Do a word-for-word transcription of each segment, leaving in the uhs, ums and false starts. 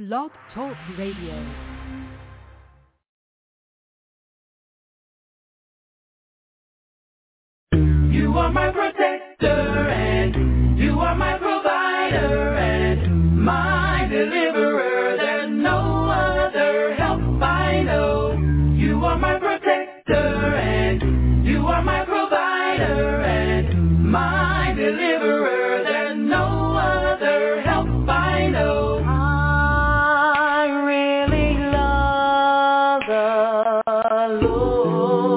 Blog Talk Radio. You are my protector and you are my provider and my deliverer. There's no other help I know. You are my protector and you are my provider and my deliverer. There's no other help I know. I really love the Lord.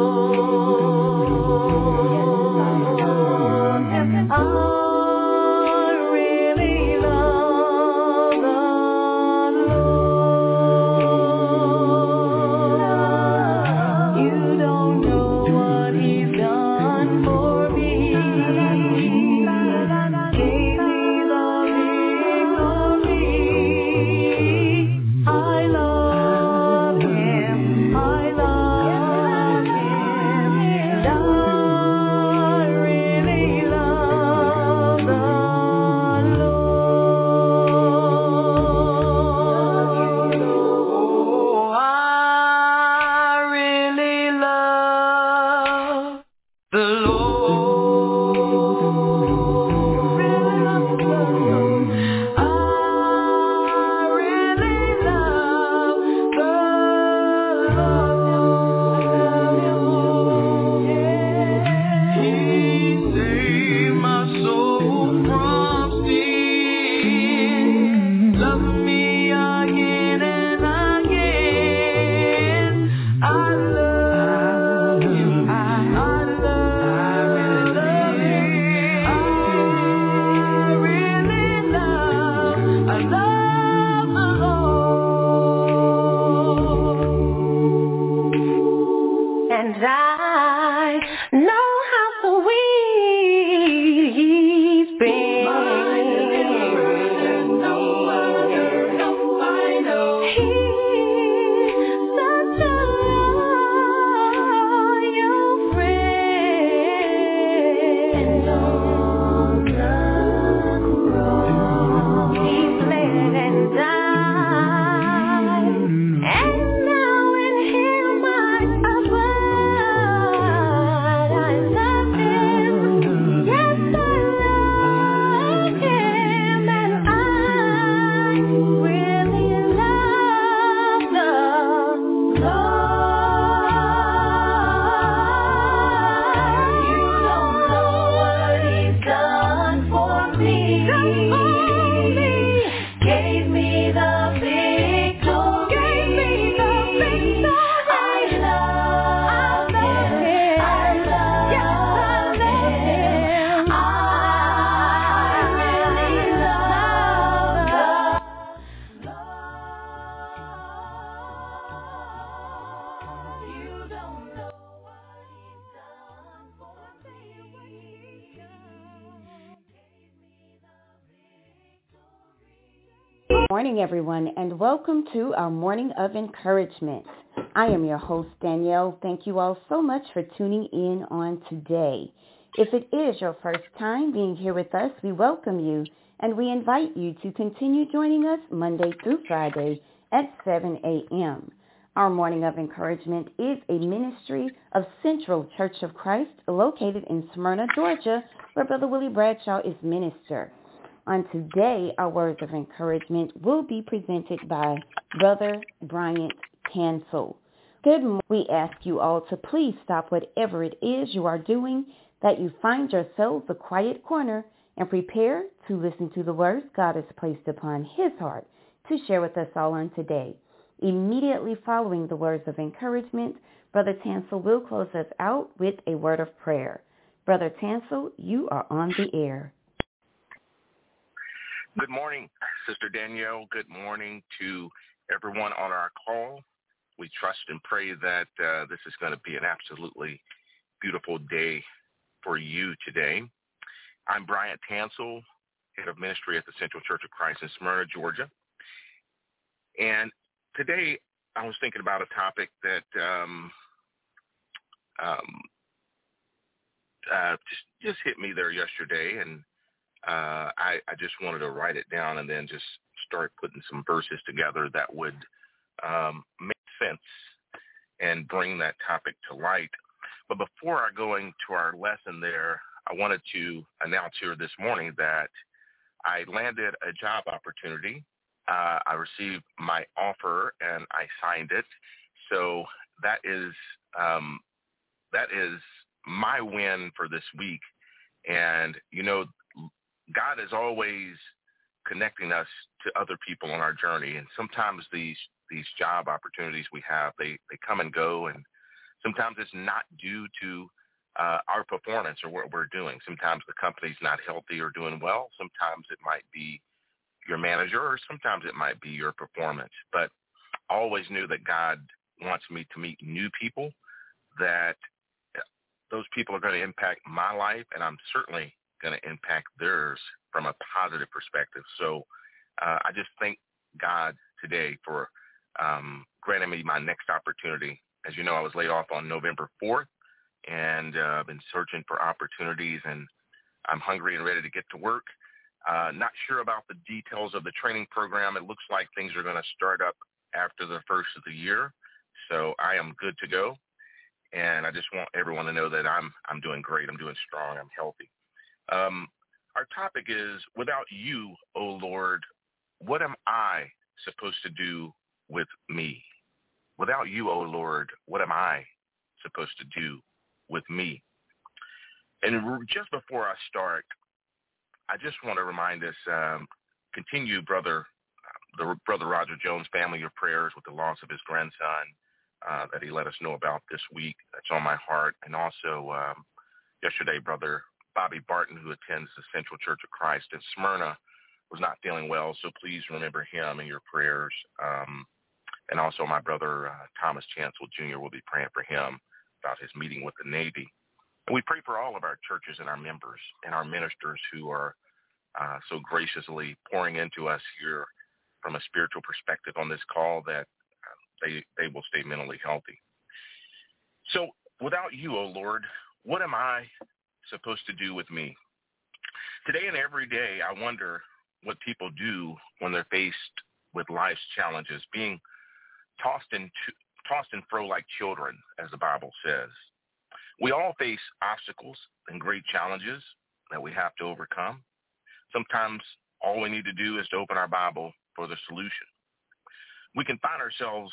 Good morning, everyone, and welcome to our Morning of Encouragement. I am your host, Danielle. Thank you all so much for tuning in on today. If it is your first time being here with us, we welcome you, and we invite you to continue joining us Monday through Friday at seven a.m. Our Morning of Encouragement is a ministry of Central Church of Christ located in Smyrna, Georgia, where Brother Willie Bradshaw is minister. On today, our words of encouragement will be presented by Brother Bryant Tansel. Good morning. We ask you all to please stop whatever it is you are doing, that you find yourselves a quiet corner, and prepare to listen to the words God has placed upon his heart to share with us all on today. Immediately following the words of encouragement, Brother Tansel will close us out with a word of prayer. Brother Tansel, you are on the air. Good morning, Sister Danielle. Good morning to everyone on our call. We trust and pray that uh, this is going to be an absolutely beautiful day for you today. I'm Bryant Tansel, head of ministry at the Central Church of Christ in Smyrna, Georgia. And today I was thinking about a topic that um, um, uh, just, just hit me there yesterday, and uh, I, I just wanted to write it down and then just start putting some verses together that would um, make sense and bring that topic to light. But before I go into our lesson there, I wanted to announce here this morning that I landed a job opportunity. Uh, I received my offer and I signed it. So that is um, that is my win for this week. And, you know, God is always connecting us to other people on our journey. And sometimes these these job opportunities we have, they, they come and go. And sometimes it's not due to uh, our performance or what we're doing. Sometimes the company's not healthy or doing well. Sometimes it might be your manager, or sometimes it might be your performance. But I always knew that God wants me to meet new people, that those people are going to impact my life, and I'm certainly going to impact theirs from a positive perspective. So uh, I just thank God today for um, granting me my next opportunity. As you know, I was laid off on November fourth, and uh, I've been searching for opportunities, and I'm hungry and ready to get to work. Uh, not sure about the details of the training program. It looks like things are going to start up after the first of the year, so I am good to go. And I just want everyone to know that I'm I'm doing great. I'm doing strong. I'm healthy. Um, our topic is, without you, O Lord, what am I supposed to do with me? Without you, O Lord, what am I supposed to do with me? And just before I start, I just want to remind us, um, continue, brother, the brother Roger Jones family, your prayers with the loss of his grandson. Uh, that he let us know about this week. That's on my heart. And also um, yesterday, Brother Bobby Barton, who attends the Central Church of Christ in Smyrna, was not feeling well, so please remember him in your prayers. Um, and also my brother uh, Thomas Chancellor Junior will be praying for him about his meeting with the Navy. And we pray for all of our churches and our members and our ministers who are uh, so graciously pouring into us here from a spiritual perspective on this call, that They, they will stay mentally healthy. So without you, O Lord, what am I supposed to do with me? Today and every day, I wonder what people do when they're faced with life's challenges, being tossed and, tossed and fro like children, as the Bible says. We all face obstacles and great challenges that we have to overcome. Sometimes all we need to do is to open our Bible for the solution. We can find ourselves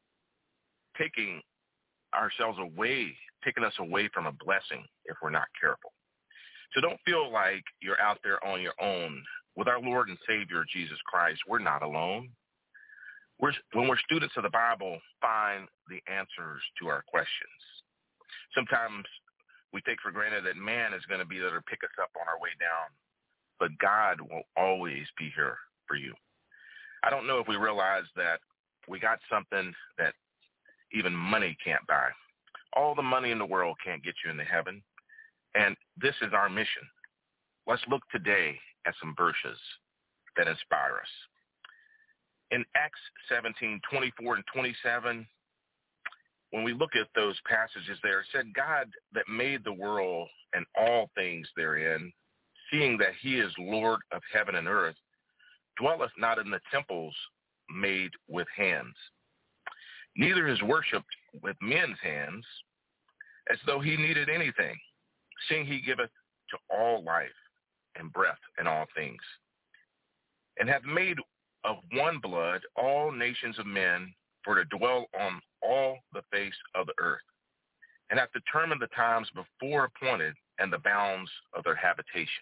taking ourselves away, taking us away from a blessing if we're not careful. So don't feel like you're out there on your own. With our Lord and Savior, Jesus Christ, we're not alone. We're, when we're students of the Bible, find the answers to our questions. Sometimes we take for granted that man is going to be there to pick us up on our way down, but God will always be here for you. I don't know if we realize that we got something that even money can't buy. All the money in the world can't get you into heaven. And this is our mission. Let's look today at some verses that inspire us. In Acts seventeen, twenty-four and twenty-seven, when we look at those passages there, it said, God that made the world and all things therein, seeing that he is Lord of heaven and earth, dwelleth not in the temples made with hands, neither is worshipped with men's hands, as though he needed anything, seeing he giveth to all life and breath and all things, and hath made of one blood all nations of men for to dwell on all the face of the earth, and hath determined the times before appointed and the bounds of their habitation,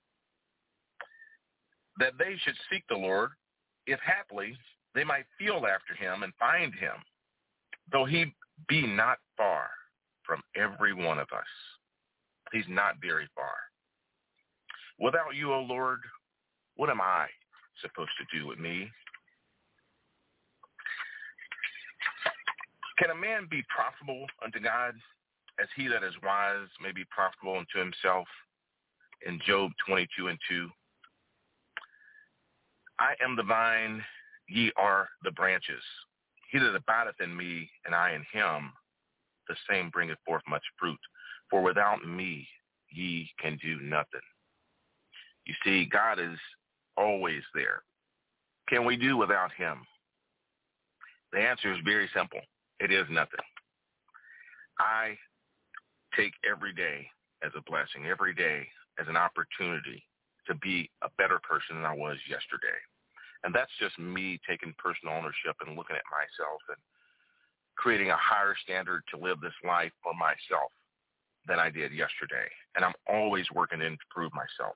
that they should seek the Lord, if haply they might feel after him and find him, though he be not far from every one of us. He's not very far. Without you, O Lord, what am I supposed to do with me? Can a man be profitable unto God, as he that is wise may be profitable unto himself? In Job twenty-two and two. I am the vine, ye are the branches. He that abideth in me, and I in him, the same bringeth forth much fruit. For without me, ye can do nothing. You see, God is always there. can we do without him? The answer is very simple. It is nothing. I take every day as a blessing, every day as an opportunity to be a better person than I was yesterday. And that's just me taking personal ownership and looking at myself and creating a higher standard to live this life for myself than I did yesterday. And I'm always working to improve myself.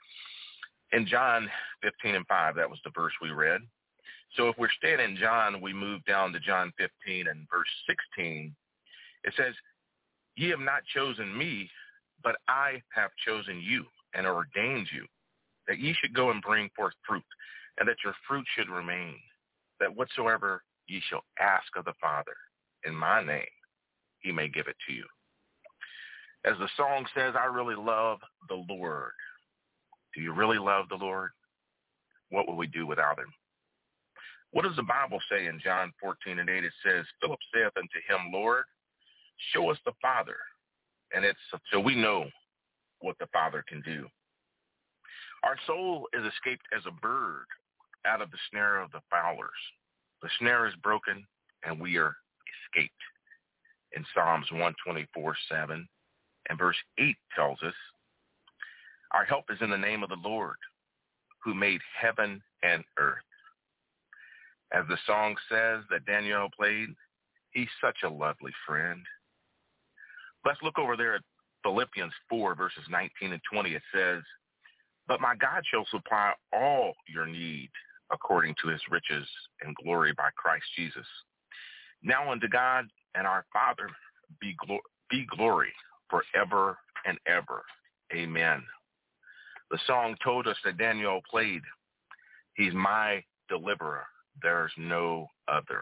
In John fifteen and five, that was the verse we read. So if we're staying in John, we move down to John fifteen and verse sixteen. It says, ye have not chosen me, but I have chosen you and ordained you, that ye should go and bring forth fruit, and that your fruit should remain, that whatsoever ye shall ask of the Father in my name, he may give it to you. As the song says, I really love the Lord. Do you really love the Lord? What will we do without him? What does the Bible say in John fourteen and eight? It says, Philip saith unto him, Lord, show us the Father, and it's so we know what the Father can do. Our soul is escaped as a bird out of the snare of the fowlers. The snare is broken, and we are escaped. In Psalms one twenty-four, seven, and verse eight tells us, our help is in the name of the Lord, who made heaven and earth. As the song says that Danielle played, he's such a lovely friend. Let's look over there at Philippians four, verses nineteen and twenty. It says, but my God shall supply all your need according to his riches and glory by Christ Jesus. Now unto God and our Father be, glo- be glory forever and ever. Amen. The song told us that Daniel played, he's my deliverer. There's no other.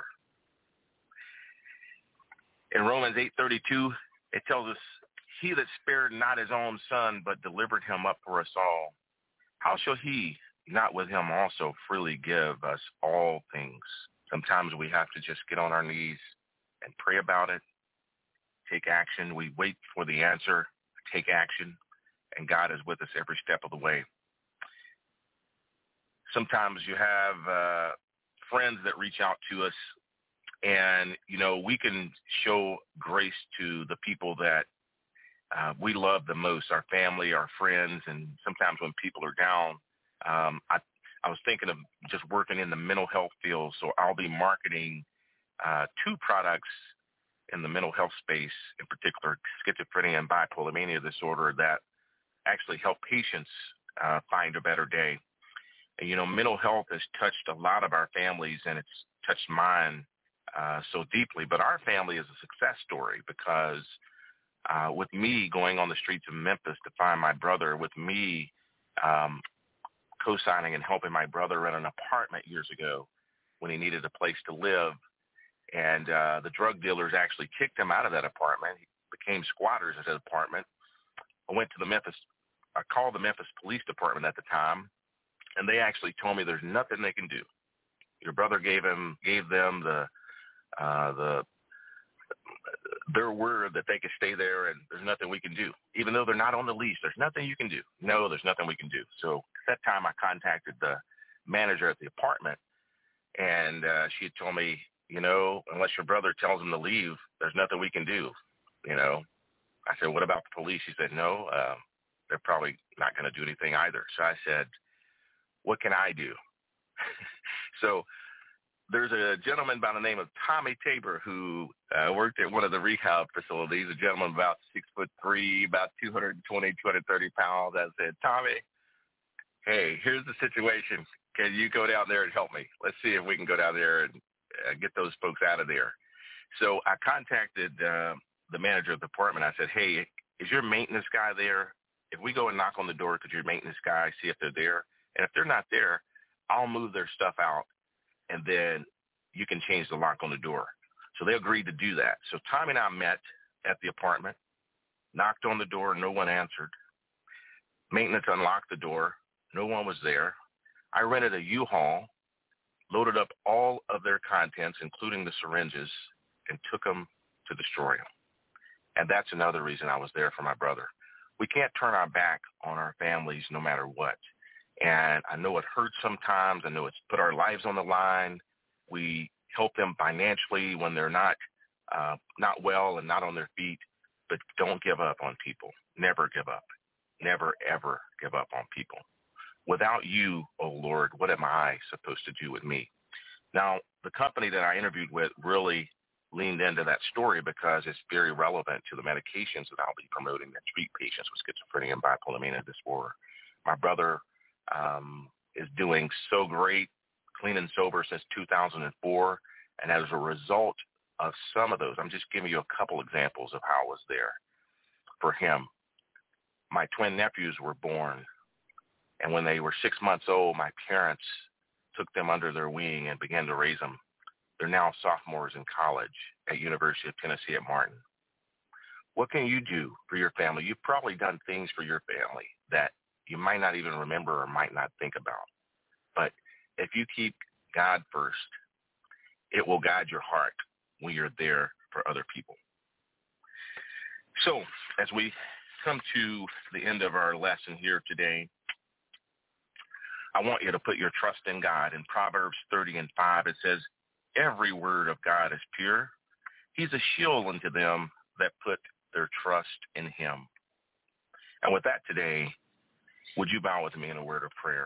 In Romans eight thirty-two, it tells us, he that spared not his own son, but delivered him up for us all, how shall he not with him also freely give us all things? Sometimes we have to just get on our knees and pray about it, take action. We wait for the answer, take action, and God is with us every step of the way. Sometimes you have uh, friends that reach out to us, and, you know, we can show grace to the people that uh, we love the most, our family, our friends, and sometimes when people are down, um, I, I was thinking of just working in the mental health field, so I'll be marketing uh, two products in the mental health space, in particular schizophrenia and bipolar mania disorder, that actually help patients uh, find a better day. And, you know, mental health has touched a lot of our families, and it's touched mine uh, so deeply. But our family is a success story because uh, with me going on the streets of Memphis to find my brother, with me um, co-signing and helping my brother rent an apartment years ago when he needed a place to live, and uh, the drug dealers actually kicked him out of that apartment. He became squatters at that apartment. I went to the Memphis, I called the Memphis Police Department at the time, and they actually told me there's nothing they can do. Your brother gave him, gave them the, uh, the, their word that they could stay there, and there's nothing we can do. Even though they're not on the lease, there's nothing you can do. No, there's nothing we can do. So at that time, I contacted the manager at the apartment, and uh, she had told me, you know, unless your brother tells him to leave, there's nothing we can do, you know. I said, what about the police? She said, no, uh, they're probably not going to do anything either. So I said, what can I do? So there's a gentleman by the name of Tommy Tabor who uh, worked at one of the rehab facilities, a gentleman about six foot three, about two hundred twenty, two hundred thirty pounds. I said, Tommy, hey, here's the situation. Can you go down there and help me? Let's see if we can go down there and uh, get those folks out of there. So I contacted uh, the manager of the apartment. I said, hey, is your maintenance guy there? If we go and knock on the door, could your maintenance guy see if they're there? And if they're not there, I'll move their stuff out, and then you can change the lock on the door. So they agreed to do that. So Tommy and I met at the apartment, knocked on the door, no one answered. Maintenance unlocked the door. No one was there. I rented a U-Haul, loaded up all of their contents, including the syringes, and took them to destroy them. And that's another reason I was there for my brother. We can't turn our back on our families no matter what. And I know it hurts sometimes. I know it's put our lives on the line. We help them financially when they're not uh, not well and not on their feet. But don't give up on people. Never give up. Never, ever give up on people. Without you, oh Lord, what am I supposed to do with me? Now, the company that I interviewed with really leaned into that story because it's very relevant to the medications that I'll be promoting that treat patients with schizophrenia and bipolar mania disorder. My brother um, is doing so great, clean and sober since two thousand four, and as a result of some of those, I'm just giving you a couple examples of how I was there for him. My twin nephews were born, and when they were six months old, my parents took them under their wing and began to raise them. They're now sophomores in college at University of Tennessee at Martin. What can you do for your family? You've probably done things for your family that you might not even remember or might not think about. But if you keep God first, it will guide your heart when you're there for other people. So as we come to the end of our lesson here today, I want you to put your trust in God. In Proverbs thirty and five, it says, every word of God is pure. He's a shield unto them that put their trust in him. And with that today, would you bow with me in a word of prayer?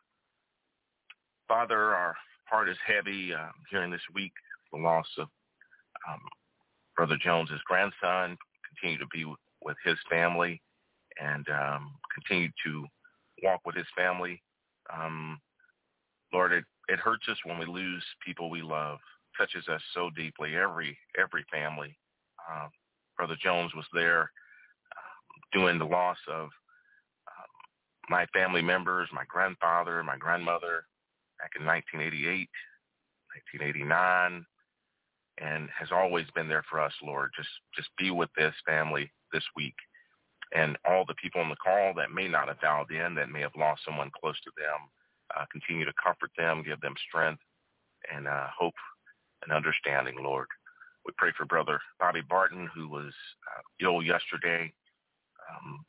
Father, our heart is heavy uh, hearing this week the loss of um, Brother Jones's grandson. Continue to be with, with his family and um, continue to walk with his family. Um, Lord, it, it hurts us when we lose people we love. Touches us so deeply, every every family. Uh, Brother Jones was there uh, doing the loss of uh, my family members, my grandfather, my grandmother, back in nineteen eighty-eight, nineteen eighty-nine, and has always been there for us, Lord. Just, just be with this family this week. And all the people on the call that may not have dialed in, that may have lost someone close to them, uh, continue to comfort them, give them strength and uh, hope and understanding, Lord. We pray for Brother Bobby Barton, who was uh, ill yesterday um,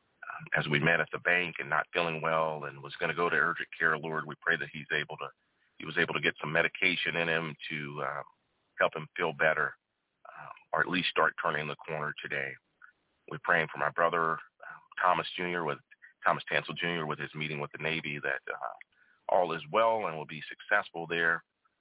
as we met at the bank and not feeling well and was going to go to urgent care, Lord. We pray that he's able to, he was able to get some medication in him to uh, help him feel better uh, or at least start turning the corner today. We're praying for my brother, um, Thomas Junior, with Thomas Tansel Junior with his meeting with the Navy, that uh, all is well and will be successful there,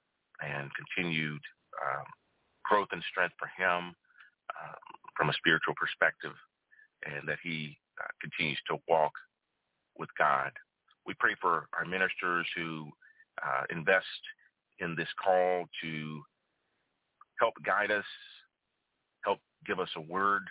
and continued um, growth and strength for him um, from a spiritual perspective, and that he uh, continues to walk with God. We pray for our ministers who uh, invest in this call to help guide us, help give us a word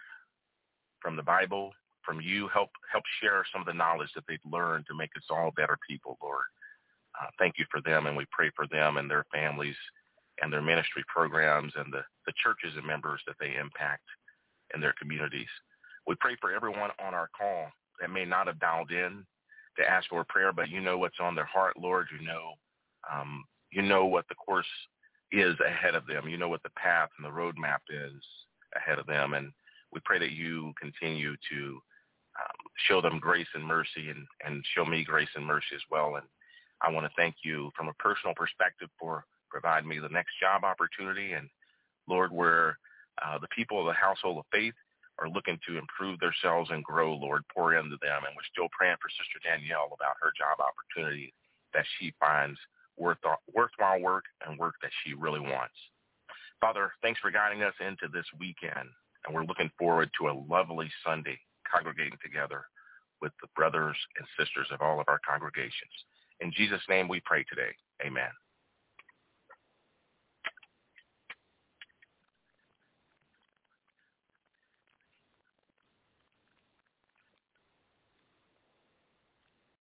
from the Bible, from you, help help share some of the knowledge that they've learned to make us all better people, Lord. Uh, thank you for them, and we pray for them and their families and their ministry programs and the, the churches and members that they impact in their communities. We pray for everyone on our call that may not have dialed in to ask for a prayer, but you know what's on their heart, Lord. You know, um, you know what the course is ahead of them. You know what the path and the roadmap is ahead of them, and we pray that you continue to um, show them grace and mercy, and, and show me grace and mercy as well. And I want to thank you from a personal perspective for providing me the next job opportunity. And Lord, where uh, the people of the household of faith are looking to improve themselves and grow, Lord, pour into them. And we're still praying for Sister Danielle about her job opportunity, that she finds worth, worthwhile work and work that she really wants. Father, thanks for guiding us into this weekend. And we're looking forward to a lovely Sunday congregating together with the brothers and sisters of all of our congregations. In Jesus' name we pray today. Amen.